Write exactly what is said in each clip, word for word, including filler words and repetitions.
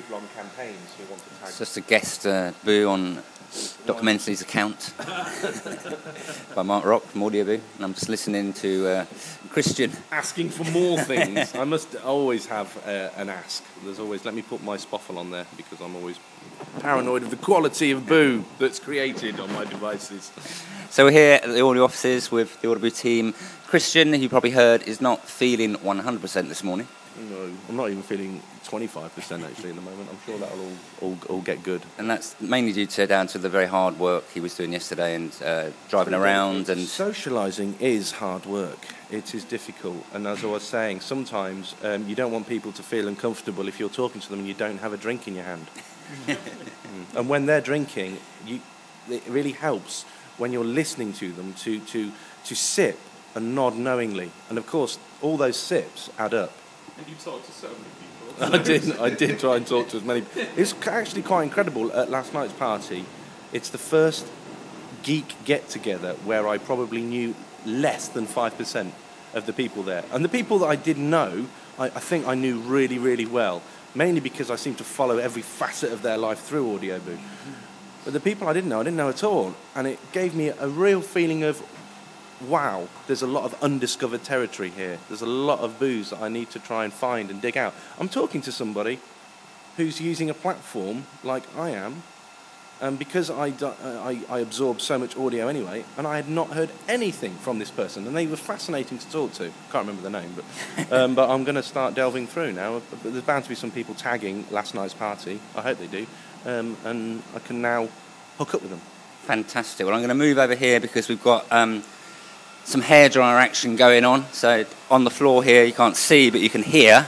month-long campaigns who want to tag. It's just a guest uh, boo on Documentary's account by Mark Rock from Audio Boo, and I'm just listening to uh, Christian asking for more things. I must always have uh, an ask. There's always, let me put my spoffle on there because I'm always paranoid of the quality of boo that's created on my devices. So we're here at the Audio offices with the Audio Boo team. Christian, who you probably heard, is not feeling one hundred percent this morning. No, I'm not even feeling twenty-five percent actually at the moment. I'm sure that'll all, all, all get good. And that's mainly due to down to the very hard work he was doing yesterday and uh, driving around. And socialising is hard work. It is difficult. And as I was saying, sometimes um, you don't want people to feel uncomfortable if you're talking to them and you don't have a drink in your hand. mm. And when they're drinking, you, it really helps when you're listening to them to, to, to sip and nod knowingly. And of course, all those sips add up. And you talked to so many people. I did. I did try and talk to as many. It's actually quite incredible. At last night's party, it's the first geek get-together where I probably knew less than five percent of the people there. And the people that I did know, I, I think I knew really, really well, mainly because I seem to follow every facet of their life through Audio Boo. But the people I didn't know, I didn't know at all. And it gave me a real feeling of, wow, there's a lot of undiscovered territory here. There's a lot of boos that I need to try and find and dig out. I'm talking to somebody who's using a platform like I am, and because I, do, I, I absorb so much audio anyway, and I had not heard anything from this person, and they were fascinating to talk to. Can't remember the name, but um, but I'm going to start delving through now. There's bound to be some people tagging last night's party. I hope they do, um, and I can now hook up with them. Fantastic. Well, I'm going to move over here because we've got Um, some hairdryer action going on. So on the floor here, you can't see, but you can hear.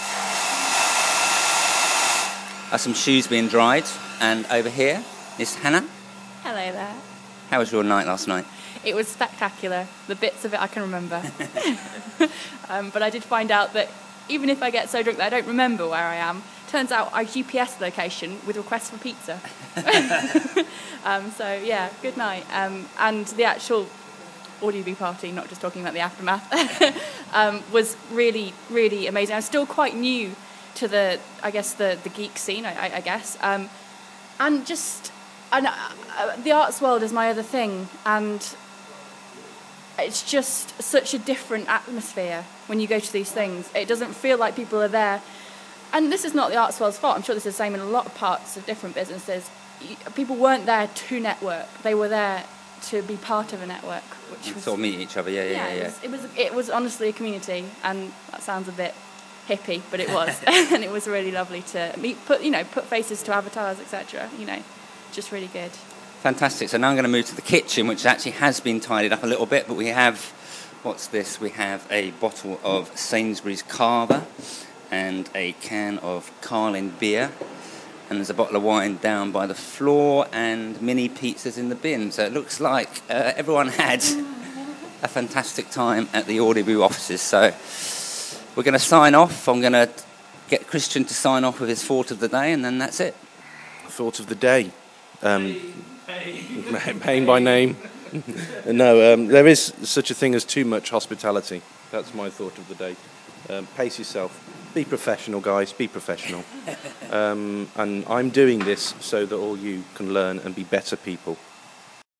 Are some shoes being dried. And over here is Hannah. Hello there. How was your night last night? It was spectacular. The bits of it I can remember. um, but I did find out that even if I get so drunk that I don't remember where I am, turns out I G P S location with requests for pizza. um, so yeah, good night. Um, and the actual Audio Boo party, not just talking about the aftermath, um, was really, really amazing. I'm still quite new to the, I guess, the, the geek scene, I, I guess. Um, and just, and uh, the arts world is my other thing, and it's just such a different atmosphere when you go to these things. It doesn't feel like people are there. And this is not the arts world's fault. I'm sure this is the same in a lot of parts of different businesses. People weren't there to network. They were there to be part of a network, which was sort of meet each other, yeah, yeah, yeah. yeah. It was, it was it was honestly a community, and that sounds a bit hippie, but it was, and it was really lovely to meet, put you know, put faces to avatars, et cetera. You know, just really good. Fantastic. So now I'm going to move to the kitchen, which actually has been tidied up a little bit, but we have, what's this? We have a bottle of Sainsbury's Carver and a can of Carlin beer. And there's a bottle of wine down by the floor and mini pizzas in the bin. So it looks like uh, everyone had a fantastic time at the Audio Boo offices. So we're going to sign off. I'm going to get Christian to sign off with his thought of the day, and then that's it. Thought of the day. Um, pain. pain by name. no, um, there is such a thing as too much hospitality. That's my thought of the day. Um, pace yourself. Be professional, guys. Be professional. Um, and I'm doing this so that all you can learn and be better people.